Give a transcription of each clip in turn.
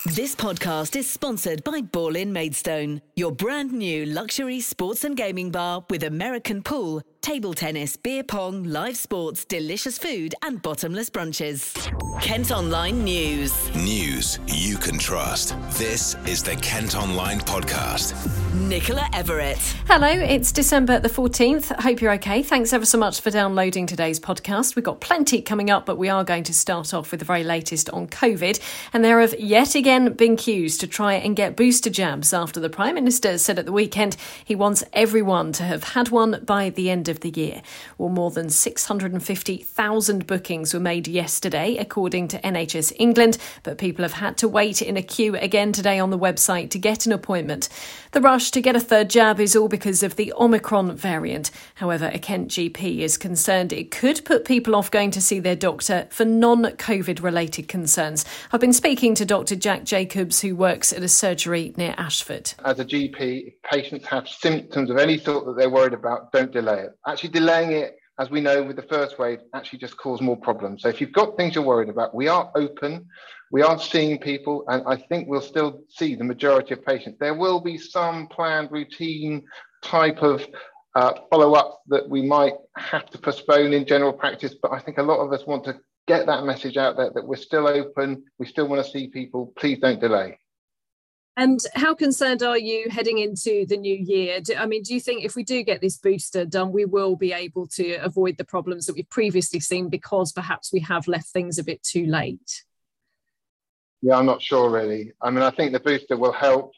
This podcast is sponsored by Ball in Maidstone, your brand new luxury sports and gaming bar with American pool, table tennis, beer pong, live sports, delicious food and bottomless brunches. Kent Online News. News you can trust. This is the Kent Online Podcast. Nicola Everett. Hello, it's December the 14th. Hope you're okay. Thanks ever so much for downloading today's podcast. We've got plenty coming up, but we are going to start off with the very latest on COVID. And there have yet again been queues to try and get booster jabs after the Prime Minister said at the weekend he wants everyone to have had one by the end of the year. Well, more than 650,000 bookings were made yesterday, according to NHS England, but people have had to wait in a queue again today on the website to get an appointment. The rush to get a third jab is all because of the Omicron variant. However, a Kent GP is concerned it could put people off going to see their doctor for non-COVID related concerns. I've been speaking to Dr. Jack Jacobs, who works at a surgery near Ashford. As a GP, if patients have symptoms of any sort that they're worried about, don't delay it. Actually delaying it, as we know with the first wave, actually just caused more problems. So if you've got things you're worried about, we are open, we are seeing people, and I think we'll still see the majority of patients. There will be some planned routine type of follow-up that we might have to postpone in general practice, but I think a lot of us want to get that message out there that we're still open, we still want to see people, please don't delay. And how concerned are you heading into the new year? Do you think if we do get this booster done, we will be able to avoid the problems that we've previously seen because perhaps we have left things a bit too late? Yeah, I'm not sure really. I think the booster will help.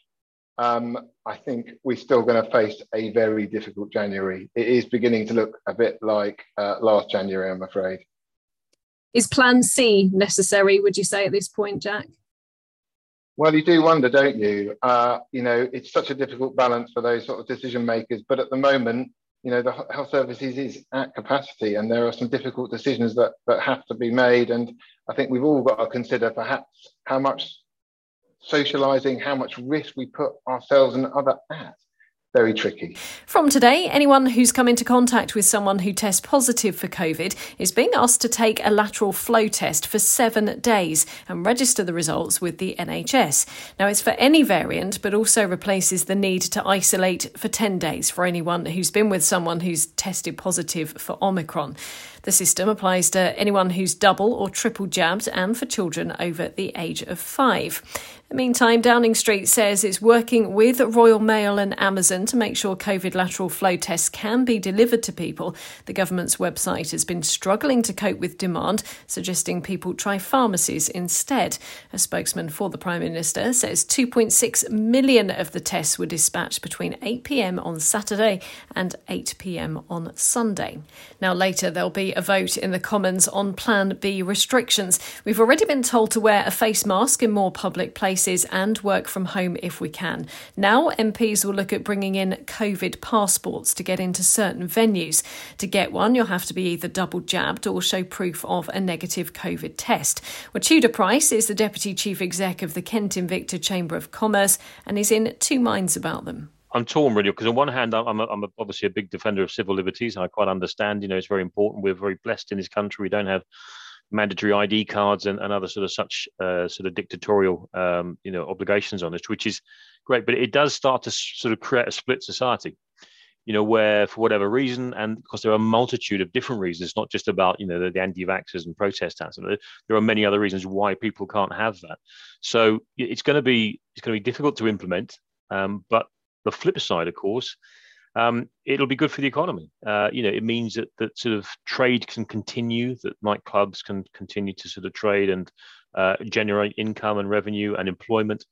I think we're still going to face a very difficult January. It is beginning to look a bit like last January, I'm afraid. Is Plan C necessary, would you say, at this point, Jack? Well, you do wonder, don't you? It's such a difficult balance for those sort of decision makers. But at the moment, the health services is at capacity and there are some difficult decisions that have to be made. And I think we've all got to consider perhaps how much socialising, how much risk we put ourselves and other at. Very tricky. From today, anyone who's come into contact with someone who tests positive for COVID is being asked to take a lateral flow test for 7 days and register the results with the NHS. Now, it's for any variant, but also replaces the need to isolate for 10 days for anyone who's been with someone who's tested positive for Omicron. The system applies to anyone who's double or triple jabbed and for children over the age of 5. In the meantime, Downing Street says it's working with Royal Mail and Amazon to make sure COVID lateral flow tests can be delivered to people. The government's website has been struggling to cope with demand, suggesting people try pharmacies instead. A spokesman for the Prime Minister says 2.6 million of the tests were dispatched between 8 p.m. on Saturday and 8 p.m. on Sunday. Now, later there'll be a vote in the Commons on Plan B restrictions. We've already been told to wear a face mask in more public places and work from home if we can. Now MPs will look at bringing in COVID passports to get into certain venues. To get one, you'll have to be either double jabbed or show proof of a negative COVID test. Well, Tudor Price is the Deputy Chief Exec of the Kent Invicta Chamber of Commerce and he's in two minds about them. I'm torn really because on one hand, I'm obviously a big defender of civil liberties. And I quite understand, it's very important. We're very blessed in this country. We don't have mandatory ID cards and other such dictatorial, obligations on us, which is great. But it does start to sort of create a split society, where for whatever reason, and because there are a multitude of different reasons, it's not just about, the anti-vaxxers and protesters. There are many other reasons why people can't have that. So it's going to be difficult to implement, but the flip side, of course, it'll be good for the economy. It means that sort of trade can continue, that nightclubs can continue to sort of trade and generate income and revenue and employment.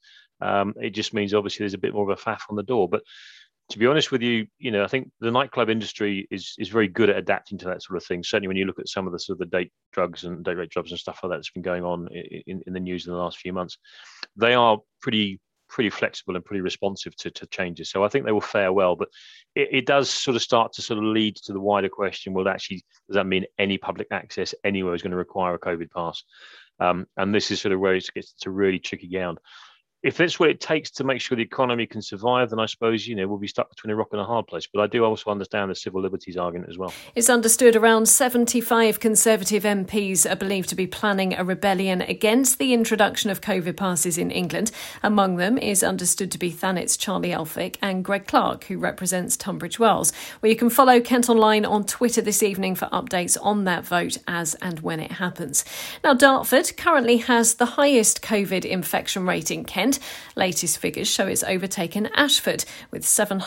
It just means obviously there's a bit more of a faff on the door. But to be honest with you, I think the nightclub industry is very good at adapting to that sort of thing. Certainly when you look at some of the sort of the date rape drugs and stuff like that that's been going on in the news in the last few months, they are pretty flexible and pretty responsive to changes. So I think they will fare well, but it does sort of start to sort of lead to the wider question, well, actually, does that mean any public access anywhere is going to require a COVID pass? And this is sort of where it gets to really tricky ground. if that's what it takes to make sure the economy can survive, then I suppose, we'll be stuck between a rock and a hard place. But I do also understand the civil liberties argument as well. It's understood around 75 Conservative MPs are believed to be planning a rebellion against the introduction of COVID passes in England. Among them is understood to be Thanet's Charlie Elphicke and Greg Clark, who represents Tunbridge Wells. Well, you can follow Kent Online on Twitter this evening for updates on that vote as and when it happens. Now, Dartford currently has the highest COVID infection rate in Kent. Latest figures show it's overtaken Ashford with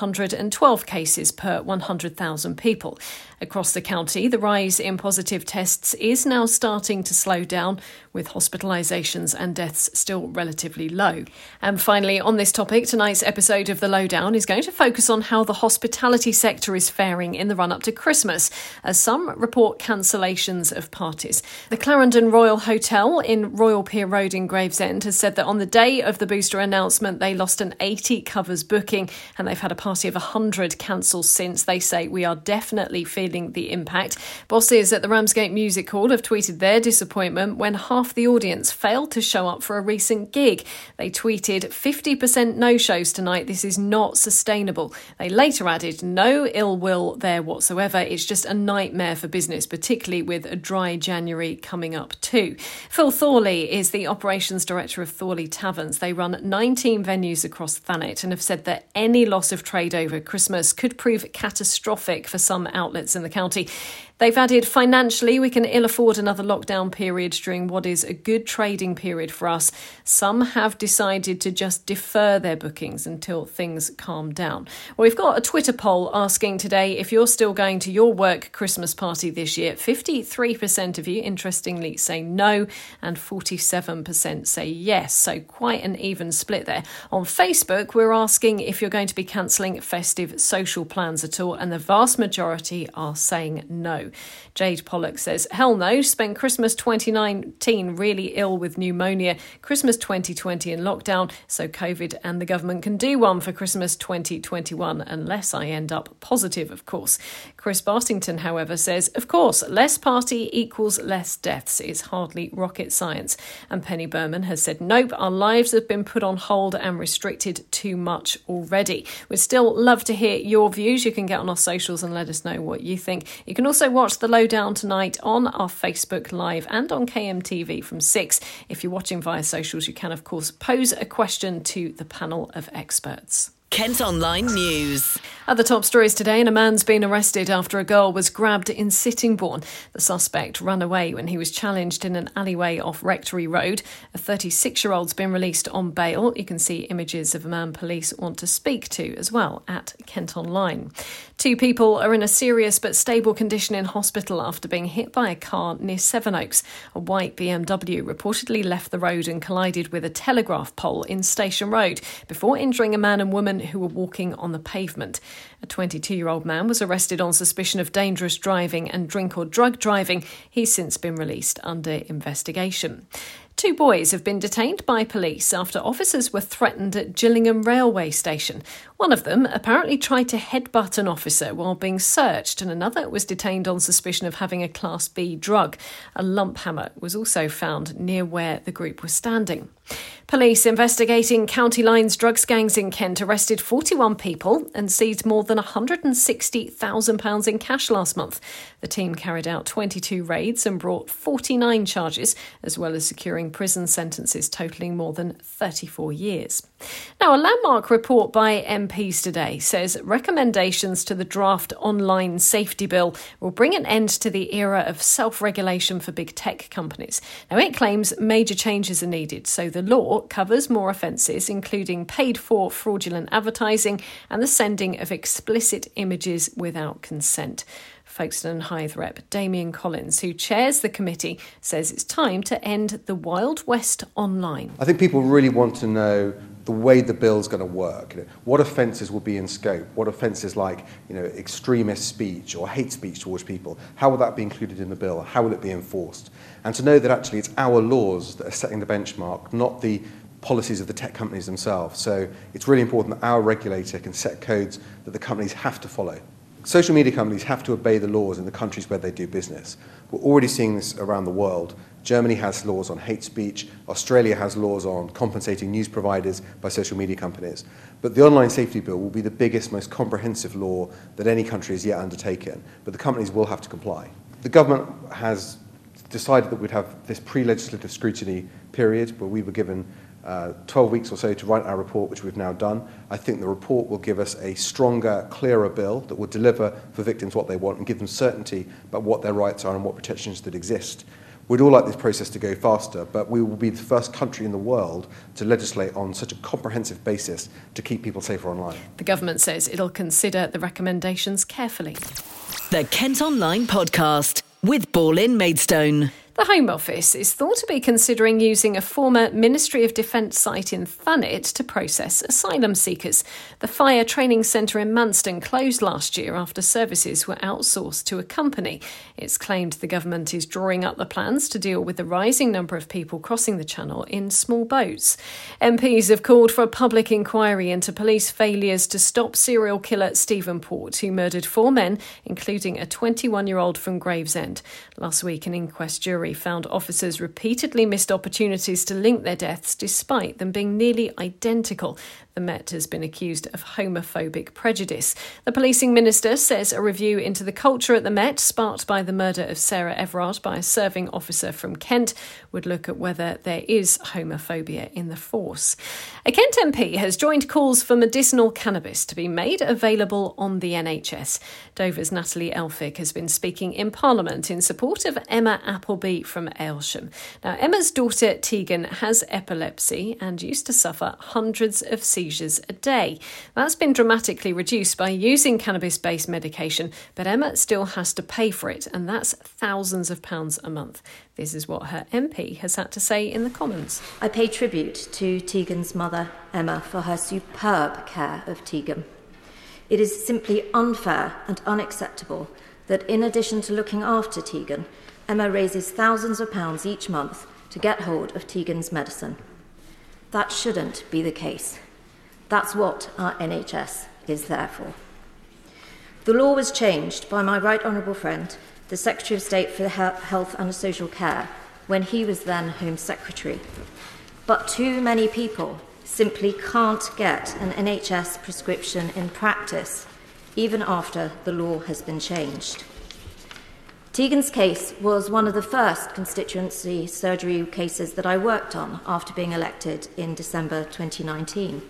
712 cases per 100,000 people. Across the county, the rise in positive tests is now starting to slow down, with hospitalisations and deaths still relatively low. And finally, on this topic, tonight's episode of The Lowdown is going to focus on how the hospitality sector is faring in the run-up to Christmas, as some report cancellations of parties. The Clarendon Royal Hotel in Royal Pier Road in Gravesend has said that on the day of the booster announcement, they lost an 80 covers booking, and they've had a party of 100 cancelled since. They say, "We are definitely feeling the impact." Bosses at the Ramsgate Music Hall have tweeted their disappointment when half the audience failed to show up for a recent gig. They tweeted, "50% no-shows tonight. This is not sustainable." They later added, "No ill will there whatsoever. It's just a nightmare for business, particularly with a dry January coming up too." Phil Thorley is the operations director of Thorley Taverns. They run 19 venues across Thanet and have said that any loss of trade over Christmas could prove catastrophic for some outlets in the county. They've added, "Financially, we can ill afford another lockdown period during what is a good trading period for us. Some have decided to just defer their bookings until things calm down." Well, we've got a Twitter poll asking today if you're still going to your work Christmas party this year. 53% of you, interestingly, say no, and 47% say yes. So quite an even split there. On Facebook, we're asking if you're going to be cancelling festive social plans at all, and the vast majority are saying no. Jade Pollock says, "Hell no, spent Christmas 2019 really ill with pneumonia, Christmas 2020 in lockdown, so COVID and the government can do one for Christmas 2021, unless I end up positive, of course." Chris Bartington, however, says, "Of course, less party equals less deaths. It's hardly rocket science." And Penny Berman has said, "Nope, our lives have been put on hold and restricted too much already." We'd still love to hear your views. You can get on our socials and let us know what you think. You can also watch The Lowdown tonight on our Facebook Live and on KMTV from 6. If you're watching via socials, you can, of course, pose a question to the panel of experts. Kent Online News. Other top stories today, and a man's been arrested after a girl was grabbed in Sittingbourne. The suspect ran away when he was challenged in an alleyway off Rectory Road. A 36-year-old's been released on bail. You can see images of a man police want to speak to as well at Kent Online. 2 people are in a serious but stable condition in hospital after being hit by a car near Sevenoaks. A white BMW reportedly left the road and collided with a telegraph pole in Station Road before injuring a man and woman who were walking on the pavement. A 22-year-old man was arrested on suspicion of dangerous driving and drink or drug driving. He's since been released under investigation. 2 boys have been detained by police after officers were threatened at Gillingham railway station. One of them apparently tried to headbutt an officer while being searched, and another was detained on suspicion of having a Class B drug. A lump hammer was also found near where the group was standing. Police investigating County Lines drugs gangs in Kent arrested 41 people and seized more than £160,000 in cash last month. The team carried out 22 raids and brought 49 charges, as well as securing prison sentences totalling more than 34 years. Now, a landmark report by MPs today says recommendations to the draft online safety bill will bring an end to the era of self-regulation for big tech companies. Now, it claims major changes are needed, so the law covers more offences, including paid-for fraudulent advertising and the sending of explicit images without consent. Folkestone and Hythe rep Damien Collins, who chairs the committee, says it's time to end the Wild West online. I think people really want to know the way the bill's going to work. What offences will be in scope? What offences like extremist speech or hate speech towards people? How will that be included in the bill? How will it be enforced? And to know that actually it's our laws that are setting the benchmark, not the policies of the tech companies themselves. So it's really important that our regulator can set codes that the companies have to follow. Social media companies have to obey the laws in the countries where they do business. We're already seeing this around the world. Germany has laws on hate speech. Australia has laws on compensating news providers by social media companies. But the Online Safety Bill will be the biggest, most comprehensive law that any country has yet undertaken. But the companies will have to comply. The government has decided that we'd have this pre-legislative scrutiny period where we were given 12 weeks or so to write our report, which we've now done. I think the report will give us a stronger, clearer bill that will deliver for victims what they want and give them certainty about what their rights are and what protections that exist. We'd all like this process to go faster, but we will be the first country in the world to legislate on such a comprehensive basis to keep people safer online. The government says it'll consider the recommendations carefully. The Kent Online Podcast with Ball-in Maidstone. The Home Office is thought to be considering using a former Ministry of Defence site in Thanet to process asylum seekers. The Fire Training Centre in Manston closed last year after services were outsourced to a company. It's claimed the government is drawing up the plans to deal with the rising number of people crossing the Channel in small boats. MPs have called for a public inquiry into police failures to stop serial killer Stephen Port, who murdered 4 men, including a 21-year-old from Gravesend. Last week, an inquest jury found officers repeatedly missed opportunities to link their deaths despite them being nearly identical. The Met has been accused of homophobic prejudice. The policing minister says a review into the culture at the Met, sparked by the murder of Sarah Everard by a serving officer from Kent, would look at whether there is homophobia in the force. A Kent MP has joined calls for medicinal cannabis to be made available on the NHS. Dover's Natalie Elphick has been speaking in Parliament in support of Emma Appleby from Aylsham. Now, Emma's daughter Tegan has epilepsy and used to suffer hundreds of seizures a day. That's been dramatically reduced by using cannabis-based medication, but Emma still has to pay for it, and that's thousands of pounds a month. This is what her MP has had to say in the Commons. I pay tribute to Tegan's mother, Emma, for her superb care of Tegan. It is simply unfair and unacceptable that in addition to looking after Tegan, Emma raises thousands of pounds each month to get hold of Tegan's medicine. That shouldn't be the case. That's what our NHS is there for. The law was changed by my right honourable friend, the Secretary of State for Health and Social Care, when he was then Home Secretary. But too many people simply can't get an NHS prescription in practice, even after the law has been changed. Tegan's case was one of the first constituency surgery cases that I worked on after being elected in December 2019.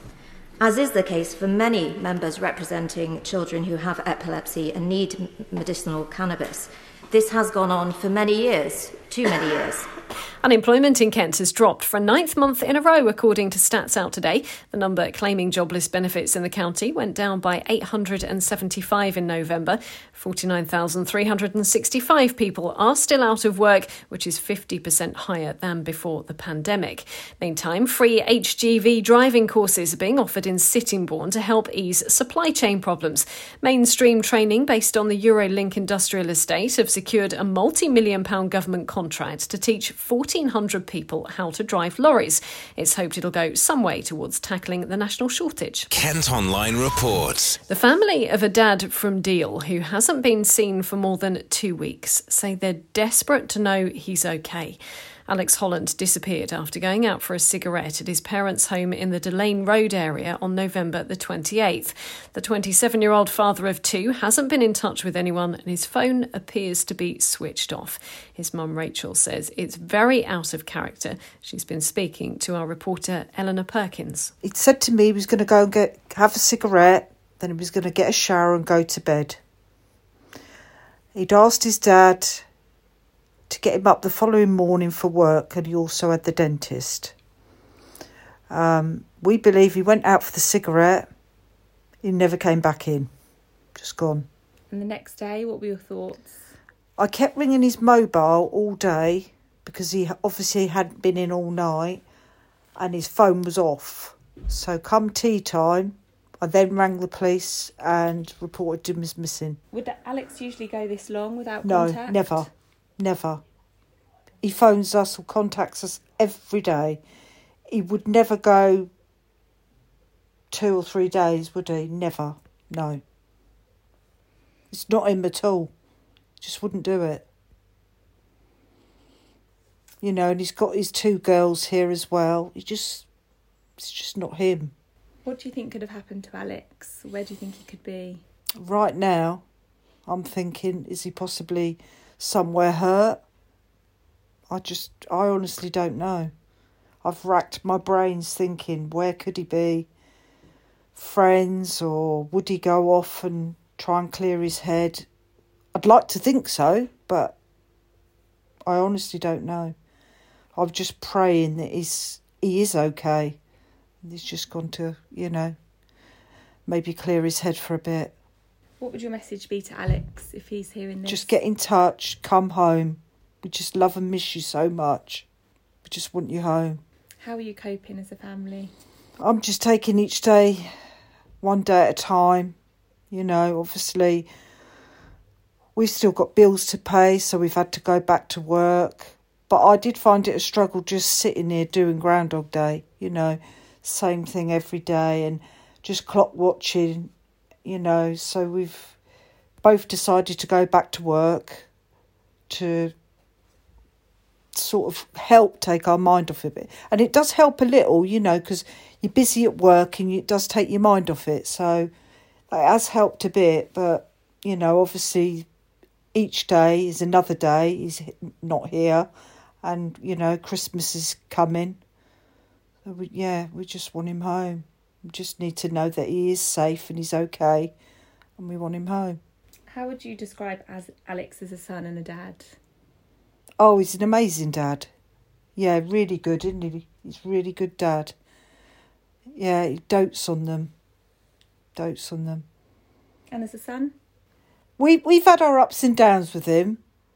As is the case for many members representing children who have epilepsy and need medicinal cannabis, this has gone on for many years, too many years. Unemployment in Kent has dropped for a 9th month in a row, according to stats out today. The number claiming jobless benefits in the county went down by 875 in November. 49,365 people are still out of work, which is 50% higher than before the pandemic. Meantime, free HGV driving courses are being offered in Sittingbourne to help ease supply chain problems. Mainstream training based on the Eurolink Industrial Estate have secured a multi-million-pound government contract to teach 1,400 people how to drive lorries. It's hoped it'll go some way towards tackling the national shortage. Kent Online reports. The family of a dad from Deal who hasn't been seen for more than 2 weeks say they're desperate to know he's okay. Alex Holland disappeared after going out for a cigarette at his parents' home in the Delane Road area on November the 28th. The 27-year-old father of 2 hasn't been in touch with anyone and his phone appears to be switched off. His mum Rachel says it's very out of character. She's been speaking to our reporter Eleanor Perkins. He'd said to me he was going to go and have a cigarette, then he was going to get a shower and go to bed. He'd asked his dad to get him up the following morning for work, and he also had the dentist. We believe he went out for the cigarette. He never came back in. Just gone. And the next day, what were your thoughts? I kept ringing his mobile all day because he obviously hadn't been in all night and his phone was off. So come tea time, I then rang the police and reported him as missing. Would Alex usually go this long without No, contact? Never. He phones us or contacts us every day. He would never go 2 or 3 days, would he? Never. No. It's not him at all. Just wouldn't do it. you know, and he's got his 2 girls here as well. It's just not him. What do you think could have happened to Alex? Where do you think he could be? Right now, I'm thinking, is he possibly somewhere hurt? I honestly don't know. I've racked my brains thinking, where could he be? Friends, or would he go off and try and clear his head? I'd like to think so, but I honestly don't know. I'm just praying that he is okay. He's just gone to, you know, maybe clear his head for a bit. What would your message be to Alex if he's hearing this? Just get in touch, come home. We just love and miss you so much. We just want you home. How are you coping as a family? I'm just taking each day, one day at a time. You know, obviously, we've still got bills to pay, so we've had to go back to work. But I did find it a struggle just sitting here doing Groundhog Day, you know, same thing every day and just clock watching, you know. So we've both decided to go back to work to sort of help take our mind off of it. And it does help a little, you know, because you're busy at work and it does take your mind off it. So it has helped a bit, but, you know, obviously each day is another day. He's not here. And, you know, Christmas is coming. So we just want him home. We just need to know that he is safe and he's okay. And we want him home. How would you describe Alex as a son and a dad? Oh, he's an amazing dad. Yeah, really good, isn't he? He's a really good dad. Yeah, he dotes on them. And as a son? We've had our ups and downs with him.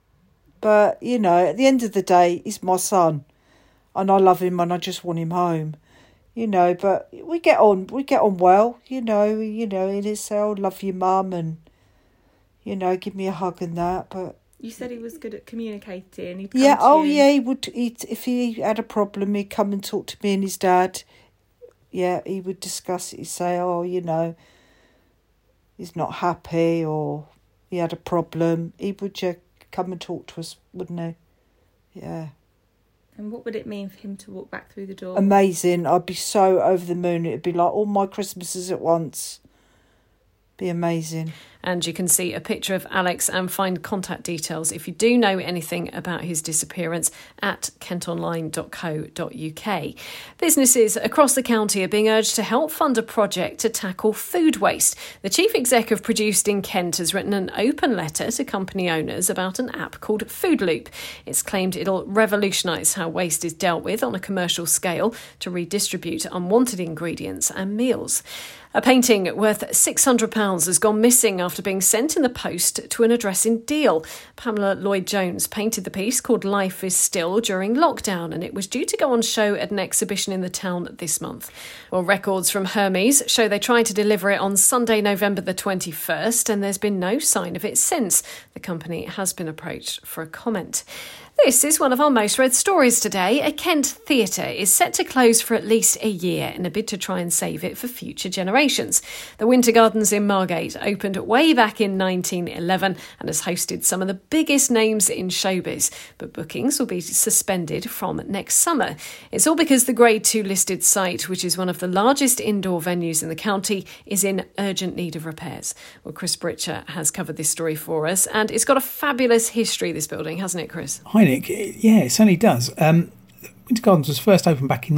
But, you know, at the end of the day, he's my son. And I love him and I just want him home. You know, but we get on well, you know, and he'll say, oh, love you, Mum, and, you know, give me a hug and that, but... You said he was good at communicating. He'd he would. If he had a problem, he'd come and talk to me and his dad. Yeah, he would discuss it. He'd say, oh, you know, he's not happy or he had a problem. He would just come and talk to us, wouldn't he? Yeah. And what would it mean for him to walk back through the door? Amazing. I'd be so over the moon. It'd be like all my Christmases at once. Be amazing. And you can see a picture of Alex and find contact details if you do know anything about his disappearance at kentonline.co.uk. Businesses across the county are being urged to help fund a project to tackle food waste. The chief exec of Produced in Kent has written an open letter to company owners about an app called Food Loop. It's claimed it'll revolutionise how waste is dealt with on a commercial scale to redistribute unwanted ingredients and meals. A painting worth £600 has gone missing after being sent in the post to an address in Deal. Pamela Lloyd-Jones painted the piece called Life is Still during lockdown, and it was due to go on show at an exhibition in the town this month. Well, records from Hermes show they tried to deliver it on Sunday, November the 21st, and there's been no sign of it since. The company has been approached for a comment. This is one of our most read stories today. A Kent theatre is set to close for at least a year in a bid to try and save it for future generations. The Winter Gardens in Margate opened way back in 1911 and has hosted some of the biggest names in showbiz, but bookings will be suspended from next summer. It's all because the Grade 2 listed site, which is one of the largest indoor venues in the county, is in urgent need of repairs. Well, Chris Britcher has covered this story for us, and it's got a fabulous history, this building, hasn't it, Chris? Hi, Nick. Yeah, it certainly does. Winter Gardens was first opened back in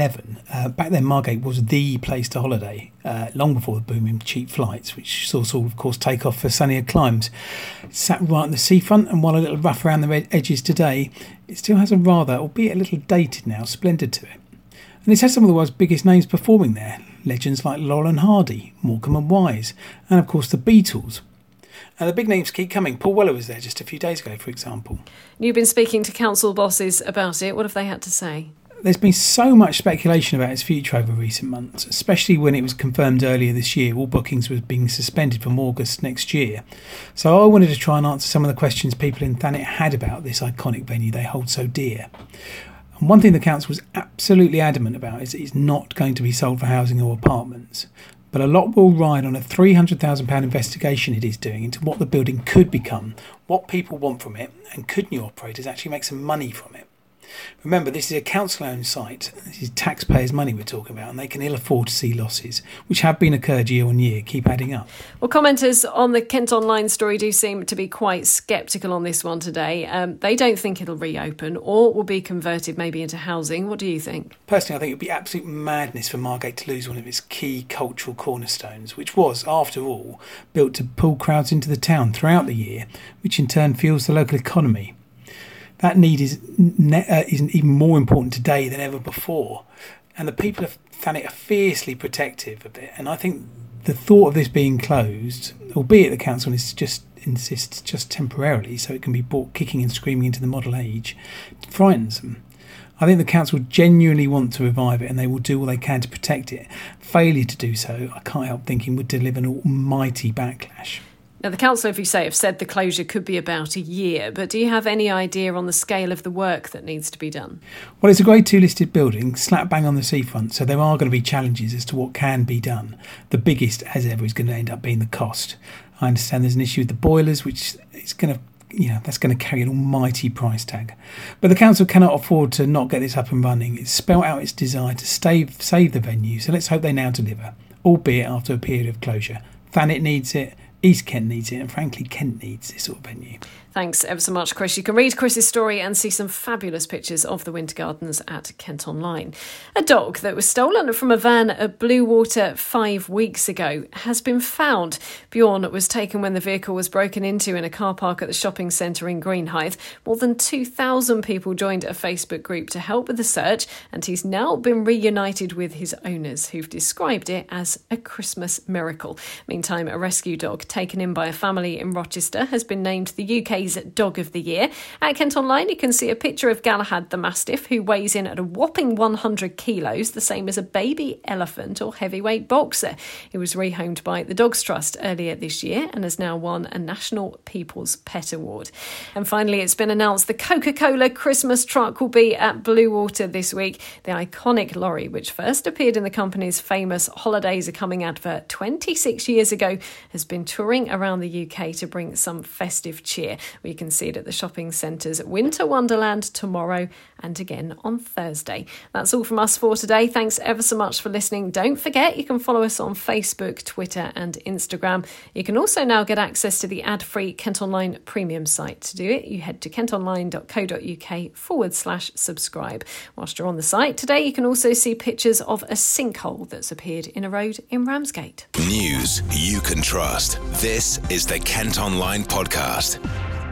1911. Back then, Margate was the place to holiday, long before the boom in cheap flights, which saw, of course, take off for sunnier climes. It sat right on the seafront, and while a little rough around the edges today, it still has a rather, albeit a little dated now, splendour to it. And it's had some of the world's biggest names performing there. Legends like Laurel and Hardy, Morecambe and Wise, and of course the Beatles. The big names keep coming. Paul Weller was there just a few days ago, for example. You've been speaking to council bosses about it. What have they had to say? There's been so much speculation about its future over recent months, especially when it was confirmed earlier this year all bookings were being suspended from August next year. So I wanted to try and answer some of the questions people in Thanet had about this iconic venue they hold so dear. And one thing the council was absolutely adamant about is it's not going to be sold for housing or apartments. But a lot will ride on a £300,000 investigation it is doing into what the building could become, what people want from it, and could new operators actually make some money from it. Remember, this is a council-owned site. This is taxpayers' money we're talking about, and they can ill afford to see losses, which have been occurred year on year, keep adding up. Well, commenters on the Kent Online story do seem to be quite sceptical on this one today. They don't think it'll reopen or will be converted maybe into housing. What do you think? Personally, I think it would be absolute madness for Margate to lose one of its key cultural cornerstones, which was, after all, built to pull crowds into the town throughout the year, which in turn fuels the local economy. That need is even more important today than ever before. And the people of Thanet are fiercely protective of it. And I think the thought of this being closed, albeit the council insists just temporarily so it can be brought kicking and screaming into the model age, frightens them. I think the council genuinely want to revive it and they will do all they can to protect it. Failure to do so, I can't help thinking, would deliver an almighty backlash. Now, the council, as you say, have said the closure could be about a year, but do you have any idea on the scale of the work that needs to be done? Well, it's a Grade 2 listed building, slap bang on the seafront, so there are going to be challenges as to what can be done. The biggest, as ever, is going to end up being the cost. I understand there's an issue with the boilers, which is going to that's going to carry an almighty price tag. But the council cannot afford to not get this up and running. It's spelt out its desire to save the venue, so let's hope they now deliver, albeit after a period of closure. Thanet needs it, East Kent needs it, and frankly, Kent needs this sort of venue. Thanks ever so much, Chris. You can read Chris's story and see some fabulous pictures of the Winter Gardens at Kent Online. A dog that was stolen from a van at Bluewater 5 weeks ago has been found. Bjorn was taken when the vehicle was broken into in a car park at the shopping centre in Greenhithe. More than 2,000 people joined a Facebook group to help with the search, and he's now been reunited with his owners, who've described it as a Christmas miracle. Meantime, a rescue dog taken in by a family in Rochester has been named the UK's Dog of the Year. At Kent Online, you can see a picture of Galahad the Mastiff, who weighs in at a whopping 100 kilos, the same as a baby elephant or heavyweight boxer. He was rehomed by the Dogs Trust earlier this year and has now won a National People's Pet Award. And finally, it's been announced the Coca-Cola Christmas truck will be at Bluewater this week. The iconic lorry, which first appeared in the company's famous Holidays Are Coming advert 26 years ago, has been touring around the UK to bring some festive cheer. We can see it at the shopping centre's Winter Wonderland tomorrow and again on Thursday. That's all from us for today. Thanks ever so much for listening. Don't forget, you can follow us on Facebook, Twitter and Instagram. You can also now get access to the ad-free Kent Online premium site. To do it, you head to kentonline.co.uk/subscribe. Whilst you're on the site today, you can also see pictures of a sinkhole that's appeared in a road in Ramsgate. News you can trust. This is the Kent Online Podcast.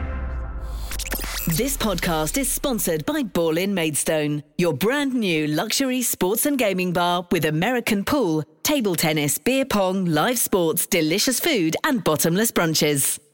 This podcast is sponsored by Ball-in Maidstone, your brand new luxury sports and gaming bar with American pool, table tennis, beer pong, live sports, delicious food and bottomless brunches.